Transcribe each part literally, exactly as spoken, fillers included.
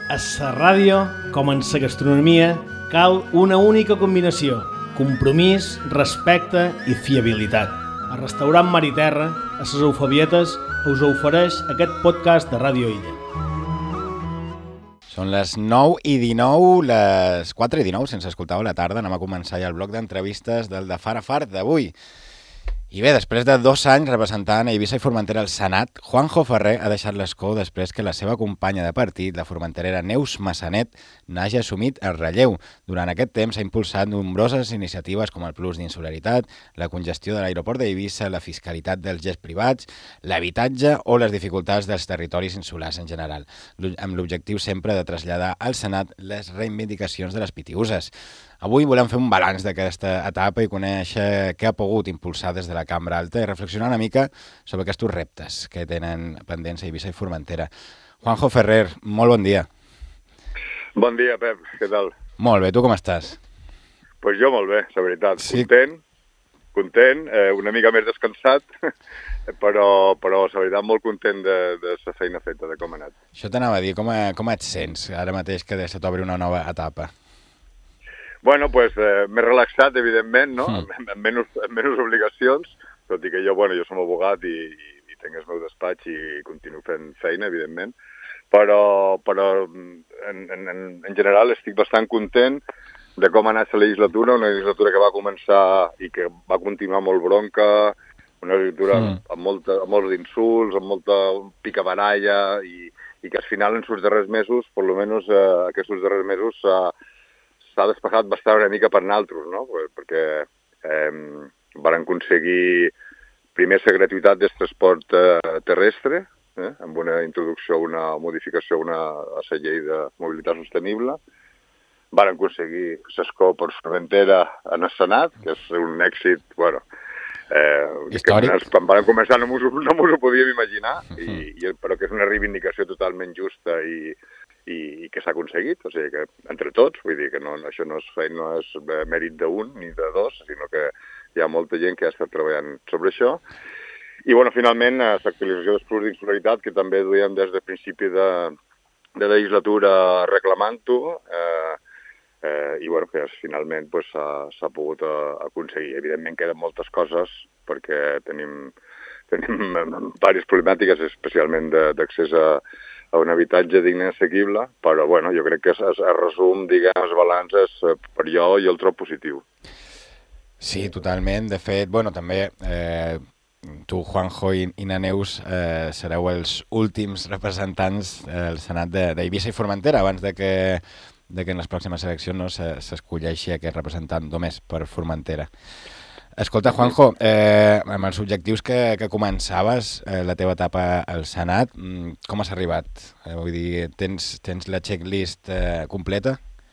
A la ràdio, com en la gastronomia, cal una única combinació: compromís, respecte i fiabilitat. El restaurant Mar i Terra, a les Eufabietes, us ofereix aquest podcast de Ràdio Illa. Són les nou i dinou, les quatre i dinou, sense escoltar a la tarda. Anem a començar ja el bloc d'entrevistes del de Far a Far d'avui. I bé, després de dos anys representant a Eivissa i Formentera al Senat, Juanjo Ferrer ha deixat l'escó després que la seva companya de partit, la formenterera Neus Massanet, n'hagi assumit el relleu. Durant aquest temps ha impulsat nombroses iniciatives com el Plus d'Insularitat, la congestió de l'aeroport d'Eivissa, la fiscalitat dels jets privats, l'habitatge o les dificultats dels territoris insulars en general, amb l'objectiu sempre de traslladar al Senat les reivindicacions de les pitiuses. Avui volem fer un balanç d'aquesta etapa i conèixer què ha pogut impulsar des de la Cambra Alta i reflexionar una mica sobre aquests reptes que tenen pendents a Eivissa i Formentera. Juanjo Ferrer, molt bon dia. Bon dia, Pep. Què tal? Molt bé, tu com estàs? Doncs pues jo molt bé, la veritat. Sí. Content, content, eh, una mica més descansat, però, però la veritat molt content de, de la feina feta, de com ha anat. Això t'anava a dir, com, com et sents ara mateix que se t'obre una nova etapa? Bueno, pues, eh, més relaxat, evidentment, no? Mm. Amb, amb, menys, amb menys obligacions, tot i que jo, bueno, jo som abogat i, i, i tinc el meu despatx i continuo fent feina, evidentment, però, però en, en, en general estic bastant content de com ha anat la legislatura, una legislatura que va començar i que va continuar molt bronca, una legislatura mm. amb, molta, amb molts insults, amb molta picabaralla, i, i que al final, en els darrers mesos, per almenys eh, aquests darrers mesos, eh, s'ha despejat bastant una mica per naltros, no? Perquè eh, van aconseguir primer la gratuïtat del transport eh, terrestre, eh, amb una introducció, una modificació una, a la llei de mobilitat sostenible. Van aconseguir l'escó per Formentera en el Senat, que és un èxit, bueno, eh, històric. Que quan van començar no mos, no mos ho podíem imaginar, i, i, però que és una reivindicació totalment justa i i, i que s'ha aconseguit, o sigui que entre tots, vull dir que no, això no és, feina, no és mèrit d'un ni de dos, sinó que hi ha molta gent que ha estat treballant sobre això. I, bueno, finalment, l'actualització dels Plus d'Insularitat, que també duíem des del principi de, de legislatura reclamant-ho, eh, eh, i, bueno, que finalment pues, s'ha pogut aconseguir. Evidentment, queden moltes coses, perquè tenim, tenim diverses problemàtiques, especialment d'accés a a un habitatge digne i assequible, però bueno, jo crec que es, es, es resum, diguem, els balances per jo i el trob positiu. Sí, totalment. De fet, bueno, també eh, tu, Juanjo i, i na Neus eh, sereu els últims representants del Senat d'Eivissa i Formentera abans de que, de que en les pròximes eleccions no, s'escolleixi aquest representant només per Formentera. Escolta, Juanjo, eh, amb els objectius que, que començaves, eh, la teva etapa al Senat, com has arribat? Eh, vull dir, tens, tens la checklist eh, completa?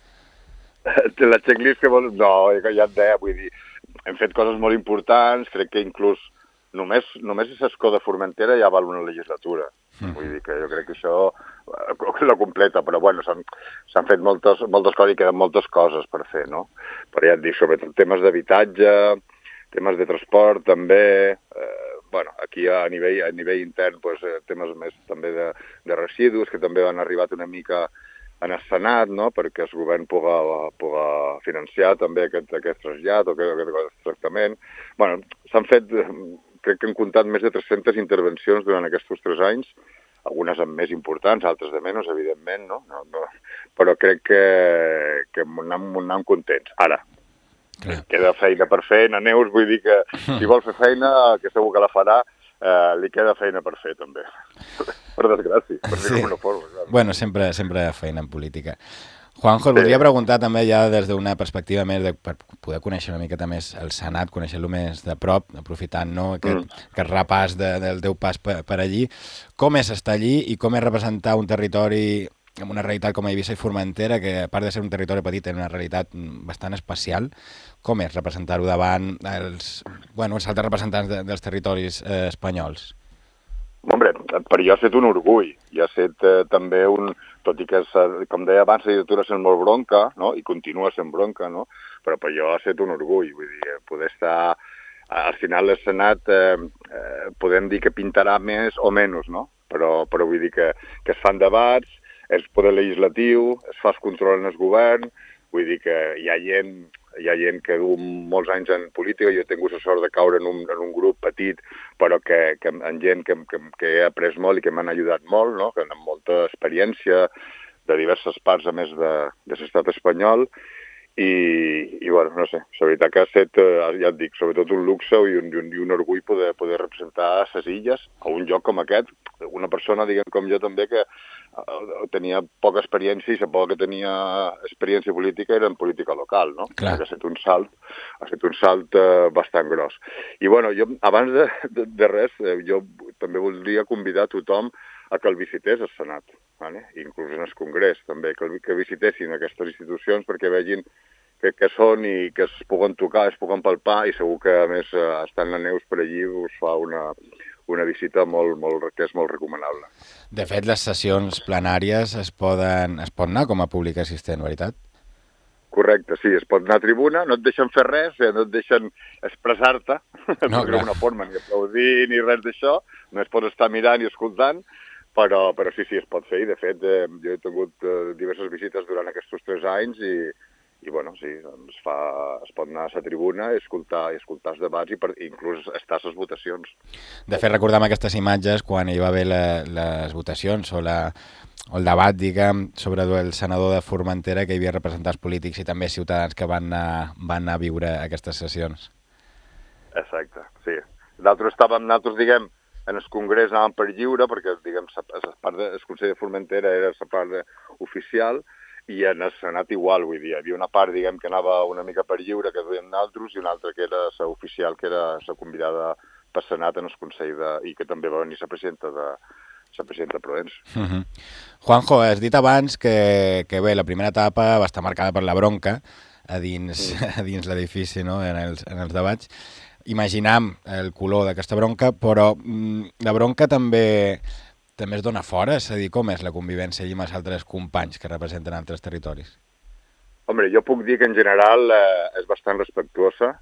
La checklist que vols... No, ja et deia, vull dir, hem fet coses molt importants, crec que inclús només, només l'escó de Formentera ja val una legislatura. Mm. Vull dir que jo crec que això la completa, però bueno, s'han fet moltes, moltes coses i queden moltes coses per fer, no? Però ja et dic, sobretot temes d'habitatge, temes de transport també, eh, bueno, aquí a nivell, a nivell intern pues, eh, temes més també de, de residus que també han arribat una mica en el Senat, no? Perquè el govern pugui, pugui financiar també aquest, aquest trasllat o aquest, aquest tractament. Bueno, s'han fet, crec que han comptat més de tres-centes intervencions durant aquests tres anys, algunes amb més importants, altres de menys, evidentment, no? No, no. Però crec que, que anem, anem contents. Ara, Clar. Queda feina per fer, na Neus, vull dir que si vol fer feina, que segur que la farà, eh, li queda feina per fer, també. Per desgràcia, per dir-ho d'alguna forma. Clar. Bueno, sempre, sempre hi ha feina en política. Juanjo, et voldria preguntar també ja des d'una perspectiva més, de, per poder conèixer una miqueta més el Senat, conèixer-lo més de prop, aprofitant no, aquest, mm. aquest repàs de, del teu pas per, per allí. Com és estar allí i com és representar un territori amb una realitat com a Eivissa i Formentera, que a part de ser un territori petit, té una realitat bastant especial? Com és representar-ho davant els, bueno, els altres representants de, dels territoris eh, espanyols? Hombre, per jo ha estat un orgull, i ha estat eh, també un, tot i que, com deia abans, la legislatura sent molt bronca, no? I continua sent bronca, no? Però per jo ha estat un orgull, vull dir, poder estar, al final del Senat, eh, eh, podem dir que pintarà més o menys, no? Però, però vull dir que, que es fan debats, és poder legislatiu, es fa el control en el govern, vull dir que hi ha gent, hi ha gent que du molts anys en política, jo he tingut la sort de caure en un, en un grup petit, però que, que en gent que, que, que he après molt i que m'han ajudat molt, no? Que amb molta experiència de diverses parts, a més de, de l'estat espanyol, i, i bueno, no sé, la veritat que ha estat, ja et dic, sobretot un luxe i un, i un, i un orgull poder, poder representar les illes a un lloc com aquest, una persona, diguem, com jo també, que tenia poca experiència i la poca que tenia experiència política era en política local, no? Clar. Ha estat un salt, ha estat un salt eh, bastant gros. I bueno, jo, abans de, de, de res, eh, jo també voldria convidar tothom a que el visités al Senat, vale? Inclús en el Congrés també, que, que visitessin aquestes institucions perquè vegin que, que són i que es puguen tocar, es puguen palpar i segur que a més estant la Neus per allí us fa una... una visita molt, molt, que és molt recomanable. De fet, les sessions plenàries es poden es pot anar com a públic assistent, veritat? Correcte, sí, es pot anar a tribuna, no et deixen fer res, eh, no et deixen expressar-te, no, d'alguna forma, ni aplaudir ni res d'això, no es pot estar mirant i escoltant, però, però sí, sí, es pot fer, i de fet eh, jo he tingut eh, diverses visites durant aquests tres anys i I, bueno, sí, doncs fa, es pot anar a la tribuna i escoltar, i escoltar els debats i per, inclús estar a les votacions. De fet, recordem aquestes imatges quan hi va haver la, les votacions o, la, o el debat, diguem, sobre el senador de Formentera que hi havia representants polítics i també ciutadans que van anar, van anar a viure aquestes sessions. Exacte, sí. Nosaltres estàvem, nosaltres, diguem, en el Congrés anàvem per lliure perquè, diguem, la part del Consell de Formentera era la part oficial, i en el Senat igual, vull dir, hi havia una part, diguem, que anava una mica per lliure, que duien d'altres, i una altra que era la oficial, que era la convidada per Senat en el Consell de... i que també va venir la presidenta de la presidenta de Provenç. Uh -huh. Juanjo, has dit abans que, que bé, la primera etapa va estar marcada per la bronca a dins, mm. a dins l'edifici, no?, en els, en els debats. Imaginam el color d'aquesta bronca, però mm, la bronca també... també es dona fora? És a dir, com és la convivència allà amb els altres companys que representen altres territoris? Hombre, jo puc dir que en general eh, és bastant respectuosa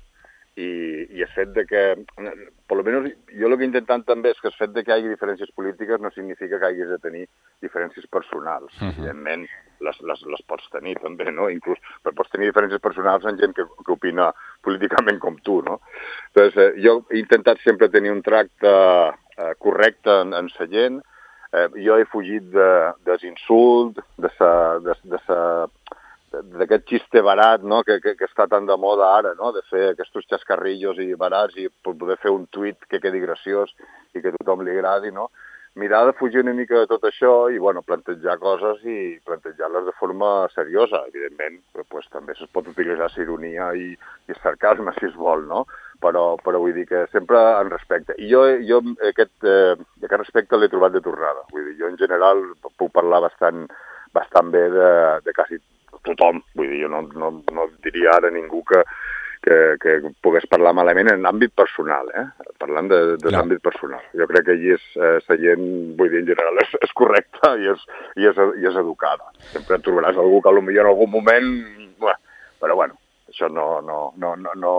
i, i el fet de que, per lo menos, jo el que he intentat també és que el fet de que hi hagi diferències polítiques no significa que hagis de tenir diferències personals. Uh-huh. Evidentment, les, les, les pots tenir també, no? Inclús però pots tenir diferències personals amb gent que, que opina políticament com tu, no? Entonces, eh, jo he intentat sempre tenir un tracte eh, correcte en, en la gent. Eh, jo he fugit de, dels insults, de sa, de, de sa, d'aquest xiste barat, no? que, que, que està tan de moda ara, no? De fer aquests xascarrillos i barats i poder fer un tuit que quedi graciós i que a tothom li agradi, no? Mirar de fugir una mica de tot això i bueno, plantejar coses i plantejar-les de forma seriosa. Evidentment, pues, també es pot utilitzar la ironia i, i el sarcasme, si es vol, no? Però, però vull dir que sempre en respecte. I jo, jo aquest, eh, aquest respecte l'he trobat de tornada. Vull dir, jo en general puc parlar bastant, bastant bé de, de quasi tothom. Vull dir, jo no, no, no diria ara a ningú que, que, que pogués parlar malament en àmbit personal, eh? Parlant de, de no. l'àmbit personal. Jo crec que allí és, eh, la gent, vull dir, en general, és, és correcta i és, i, és, i és educada. Sempre trobaràs algú que potser en algun moment... Bueno, però bueno, això no... no, no, no, no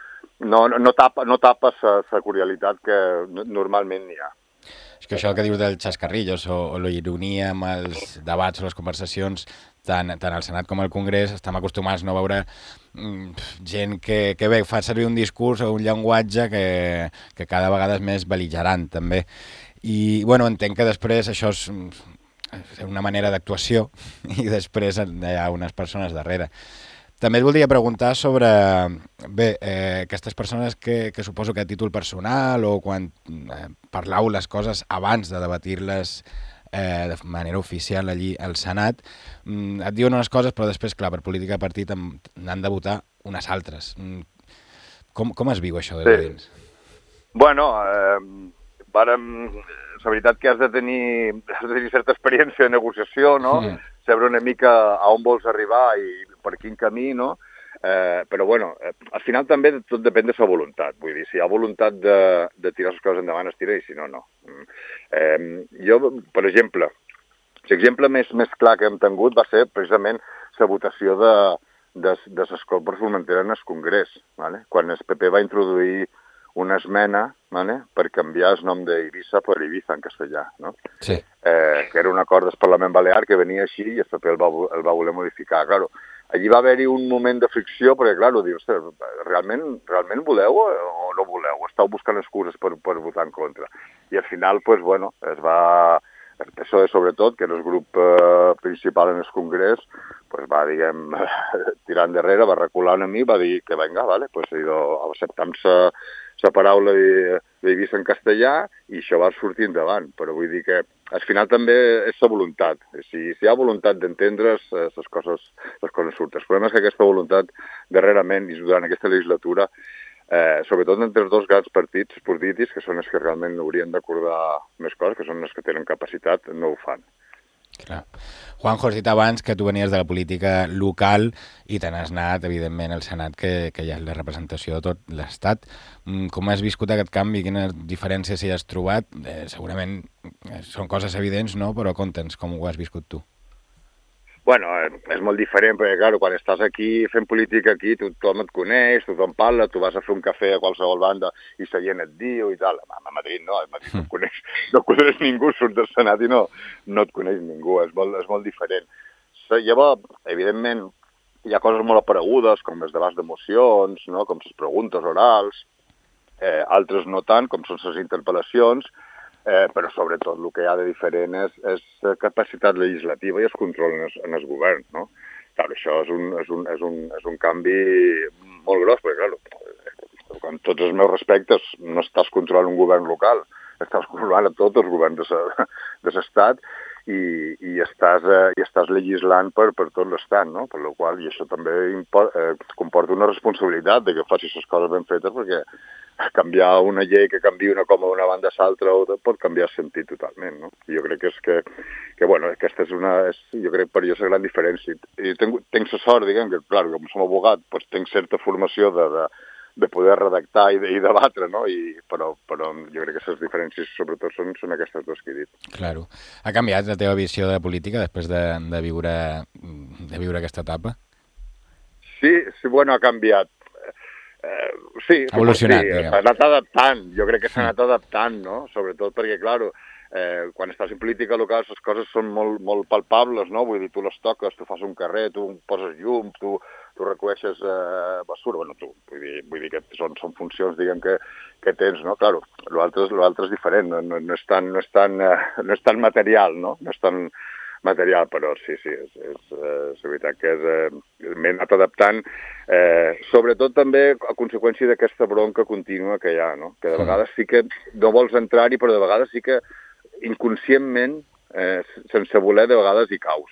No, no tapa, no tapa la cordialitat que normalment n'hi ha. És que això que dius dels xascarrillos o, o la ironia amb els debats o les conversacions, tant, tant al Senat com al Congrés, estem acostumats no, a veure mm, gent que, que bé, fa servir un discurs o un llenguatge que, que cada vegada és més bel·ligerant, també. I, bueno, entenc que després això és una manera d'actuació i després hi ha unes persones darrere. També et voldria preguntar sobre bé, eh, aquestes persones que, que suposo que a títol personal o quan eh, parlau les coses abans de debatir-les eh, de manera oficial allí al Senat, mm, et diuen unes coses però després, clar, per política de partit n'han de votar unes altres. Com, com es viu això de sí. dins? Bueno, eh, vàrem, la veritat que has de tenir, has de tenir certa experiència de negociació, no? Mm. Saber una mica a on vols arribar i per quin camí, no? Eh, però, bueno, eh, al final també tot depèn de la voluntat. Vull dir, si hi ha voluntat de, de tirar les coses endavant, es tira, i si no, no. Eh, jo, per exemple, l'exemple més, més clar que hem tingut va ser precisament la votació de, de, de l'escola per Formentera en el Congrés, ¿vale? Quan el P P va introduir una esmena, vale? Per canviar el nom d'Eivissa per Ibiza en castellà, no? Sí. Eh, que era un acord del Parlament Balear que venia així i el P P el va, el va voler modificar. Claro, allí va haver-hi un moment de fricció perquè, clar, dius, realment, realment voleu o no voleu? Estàu buscant excuses per, per votar en contra. I al final, pues, bueno, es va... El P S O E, sobretot, que era el grup eh, principal en el Congrés, pues va, diguem, tirar endarrere, va recular una mi, va dir que venga, vale, pues acceptam la paraula d'Eivissa en castellà i això va sortir endavant. Però vull dir que al final també és la voluntat. Si, si hi ha voluntat d'entendre's, les coses, les coses surten. El problema és que aquesta voluntat, darrerament, i durant aquesta legislatura, Eh, sobretot entre els dos grans partits polítics, que són els que realment haurien d'acordar més coses, que són els que tenen capacitat, no ho fan. Clar. Juanjo, has dit abans que tu venies de la política local i te n'has anat, evidentment, al Senat, que, que ja és la representació de tot l'Estat. Com has viscut aquest canvi? Quines diferències hi has trobat? Eh, segurament són coses evidents, no? Però conta'ns com ho has viscut tu. Bueno, és molt diferent, perquè, clar, quan estàs aquí fent política aquí, tothom et coneix, tothom parla, tu vas a fer un cafè a qualsevol banda i la gent et diu i tal. A Madrid no, a Madrid no et coneix, no et coneix ningú, surt del Senat i no, no et coneix ningú, és molt, és molt diferent. Llavors, evidentment, hi ha coses molt aparegudes, com els debats d'emocions, no? Com les preguntes orals, eh, altres no tant, com són les interpel·lacions, Eh, però sobretot el que hi ha de diferent és, és capacitat legislativa i el control en el, en el govern, no? Clar, això és un, és, un, és, un, és un canvi molt gros, perquè, clar, amb tots els meus respectes, no estàs controlant un govern local, estàs controlant a tots els governs de l'Estat i, i, estàs, eh, i estàs legislant per, per tot l'Estat, no? Per la qual, i això també import, eh, comporta una responsabilitat de que facis les coses ben fetes, perquè canviar una llei que canvia una coma d'una banda a l'altra pot canviar el sentit totalment, no? Jo crec que és que, que bueno, aquesta és una, és, jo crec per jo és la gran diferència. I tenc, tenc la sort, diguem, que, clar, com som abogat, doncs tenc certa formació de, de, de poder redactar i, de, i debatre, no? I, però, però jo crec que les diferències sobretot són, són aquestes dues que he dit. Claro. Ha canviat la teva visió de política després de, de, viure, de viure aquesta etapa? Sí, sí, bueno, ha canviat. Eh, sí, ha evolucionat, sí, s'ha anat adaptant, jo crec que s'ha anat adaptant, no? Sobretot perquè, clar, eh, quan estàs en política local les coses són molt, molt palpables, no? Vull dir, tu les toques, tu fas un carrer, tu poses llum, tu, tu recueixes eh, basura, bueno, tu, vull dir, vull dir que són, són funcions, diguem, que, que tens, no? Claro, l'altre és diferent, no, no, no, és tan, no, és tan, eh, no és tan material, no? No és tan material, però sí, sí, és, és, és la veritat que és, eh, m'he anat adaptant, eh, sobretot també a conseqüència d'aquesta bronca contínua que hi ha, no? Que de vegades sí que no vols entrar-hi, però de vegades sí que inconscientment, eh, sense voler, de vegades hi caus.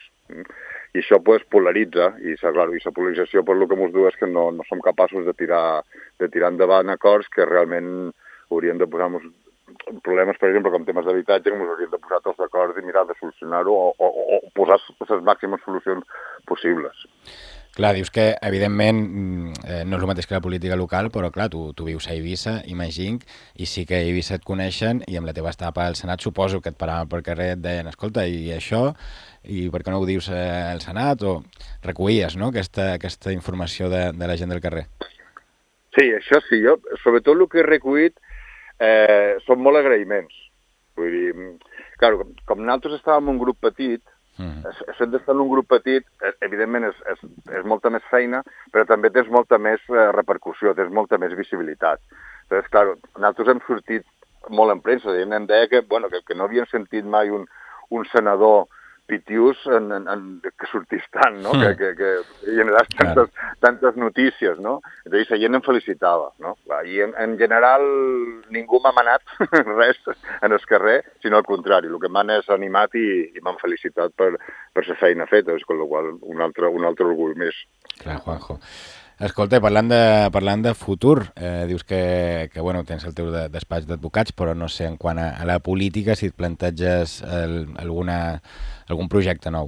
I això pues, polaritza, i la polarització per lo que ens du és que no, no som capaços de tirar, de tirar endavant acords que realment haurien de posar-nos problemes, per exemple, com temes d'habitatge, que ens hauríem de posar tots d'acord i mirar de solucionar-ho o, o, o posar les màximes solucions possibles. Clar, dius que, evidentment, eh, no és el mateix que la política local, però, clar, tu, tu vius a Eivissa, imagino, i sí que a Eivissa et coneixen, i amb la teva etapa al Senat suposo que et paraven pel carrer i et deien, escolta, i això, i per què no ho dius eh, al Senat? O recollies, no?, aquesta, aquesta informació de, de la gent del carrer. Sí, això sí, jo, sobretot el que he recollit Eh, són molt agraïments. Vull dir, clar, com, com nosaltres estàvem en un grup petit, mm. el fet d'estar en un grup petit, evidentment, és, és, és molta més feina, però també tens molta més eh, repercussió, tens molta més visibilitat. Llavors, clar, nosaltres hem sortit molt en premsa, em deia que, bueno, que, que no havien sentit mai un, un senador pitius en, en, en, que sortís tant, no? Mm. Que, que, que generàs tantes, tantes notícies, no? Llavors, la gent em felicitava, no? I en, en general ningú m'ha manat res en el carrer, sinó al contrari, el que m'han és animat i, i m'han felicitat per, per la feina feta, amb la qual cosa un altre, un altre orgull més. Clar, Juanjo. Escolta, parlant de, parlant de futur, eh, dius que, que bueno, tens el teu de, despatx d'advocats, però no sé, en quant a, a la política, si et planteges el, alguna, algun projecte nou.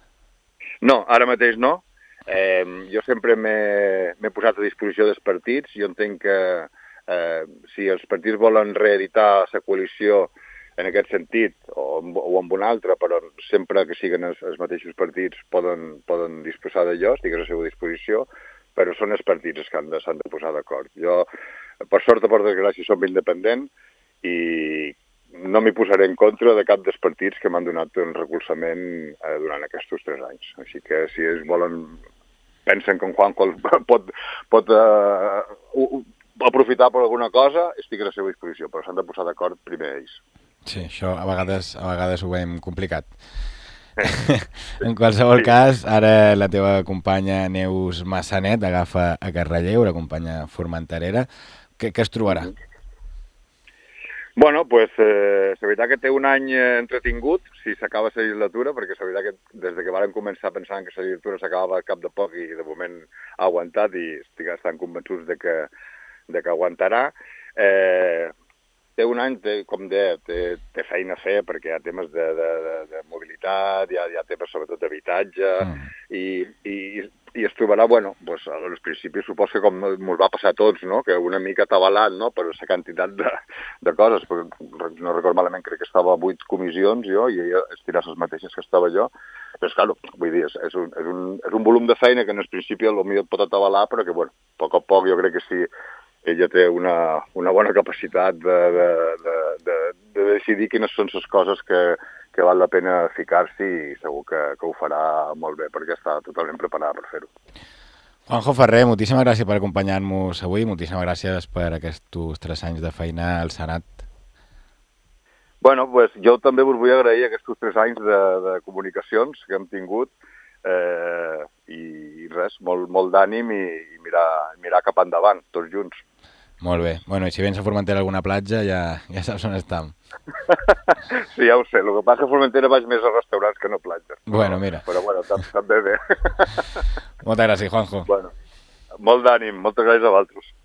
No, ara mateix no. Eh, jo sempre m'he posat a disposició dels partits. Jo entenc que eh, si els partits volen reeditar la coalició en aquest sentit, o, o amb un altre, però sempre que siguin els, els mateixos partits poden, poden disposar d'allò, estic a la seva disposició. però són els partits els que han de, s'han de posar d'acord. Jo, per sort o per desgràcia, som independent i no m'hi posaré en contra de cap dels partits que m'han donat un recolzament eh, durant aquests tres anys. Així que si ells volen, pensen que en Juanjo pot, pot uh, aprofitar per alguna cosa, estic a la seva disposició, però s'han de posar d'acord primer ells. Sí, això a vegades, a vegades ho veiem complicat. En qualsevol sí. cas, ara la teva companya Neus Massanet agafa a Carrelleu, la companya formenterera. Què, què es trobarà? Bueno, pues, eh, la veritat que té un any entretingut, si s'acaba la legislatura, perquè la veritat que des de que varen començar pensant que la legislatura s'acabava al cap de poc i de moment ha aguantat i estic estan convençuts de que, de que aguantarà. Eh, té un any, té, com deia, té, té feina a fer perquè hi ha temes de, de, de, de mobilitat, hi ha, hi ha temes sobretot d'habitatge mm. i, i, i es trobarà, bueno, pues, al principi supos que com ens va passar a tots, no? Que una mica atabalat, no? Per la quantitat de, de coses, perquè no recordo malament, crec que estava a vuit comissions jo i ella estirà les mateixes que estava jo, però és clar, vull dir, és, és, un, és, un, és un volum de feina que en el principi potser et pot atabalar, però que, bueno, a poc a poc jo crec que sí, ella té una, una bona capacitat de, de, de, de, de decidir quines són les coses que, que val la pena ficar-s'hi i segur que, que ho farà molt bé perquè està totalment preparada per fer-ho. Juanjo Ferrer, moltíssimes gràcies per acompanyar-nos avui, moltíssimes gràcies per aquests tres anys de feina al Senat. Bueno, pues, jo també us vull agrair aquests tres anys de, de comunicacions que hem tingut eh, i res, molt, molt d'ànim i, i mirar, mirar cap endavant, tots junts. Molt bé. Bueno, i si vens a Formentera a alguna platja, ja, ja saps on estem. Sí, ja ho sé. El que passa que a Formentera vaig més a restaurants que no a platges. Bueno, mira. Però bueno, també bé. Moltes gràcies, Juanjo. Bueno, molt d'ànim. Moltes gràcies a vosaltres.